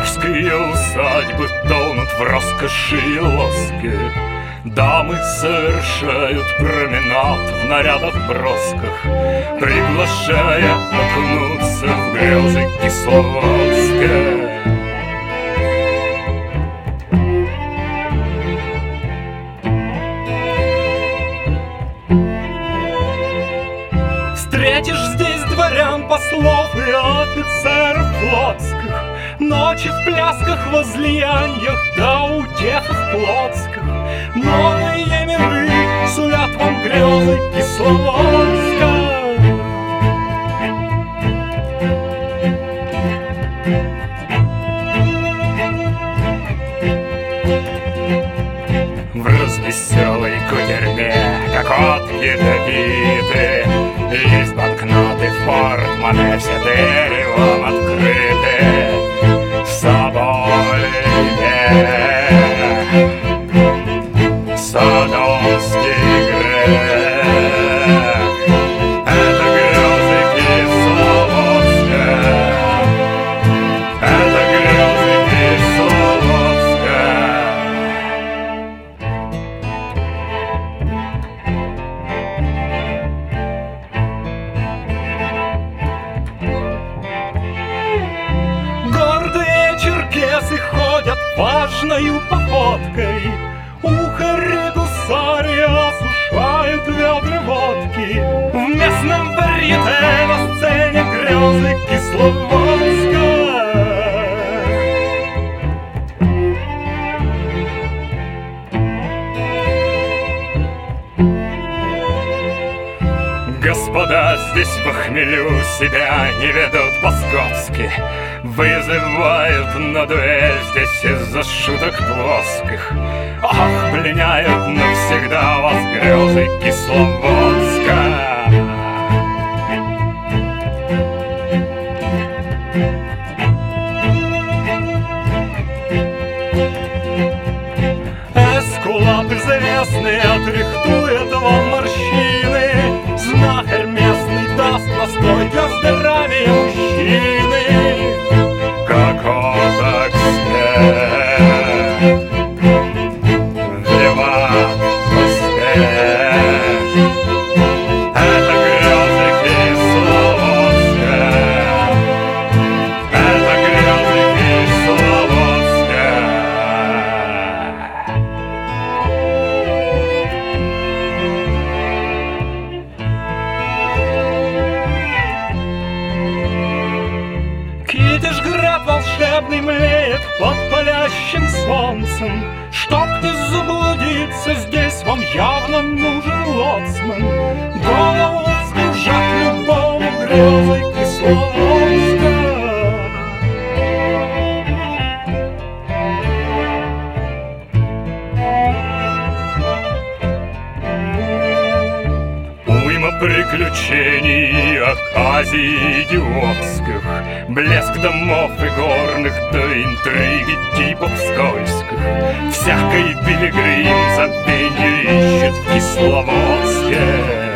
Петербургские усадьбы тонут в роскоши и лоске. Дамы совершают променад в нарядах бросках, приглашая окунуться в грезы Кисловодска. Встретишь здесь дворян, послов и офицеров флотских, ночи в плясках, возлияниях, да утехах плотских. Новые миры сулят вам грезы Кисловодска. В развеселой кутерьме, как отки добиты, есть банкноты в портмоне, все дыры вам открыты. В Соболе содомский грех — это грезы Кисловодска, это грезы Кисловодска. Гордые черкесы ходят важною походкой, ухари гусари осушают ведра водки. В местном варьете на сцене грезы Кисловодска. Господа здесь в хмелю себя не ведут по-скотски, вызывают на дуэль здесь из-за шуток плоских. Ах, пленяют навсегда вас грезы Кисловодска. Эскулап известный отрихтует вам морщины, знахарь местный даст настой для здоровья мужчины. Как отак снег вливает успех, это грезы Кисловодска, это грезы Кисловодска. Китежград волшебный млеет под палящим солнцем. Чтоб не заблудиться, здесь вам явно нужен лоцман. Голову вскружат любому грезы Кисловодска. Уйма приключений и оказий идиотских, блеск домов и горных, да интриги типов скользких. Всякий пилигрим забвенье ищет в Кисловодске.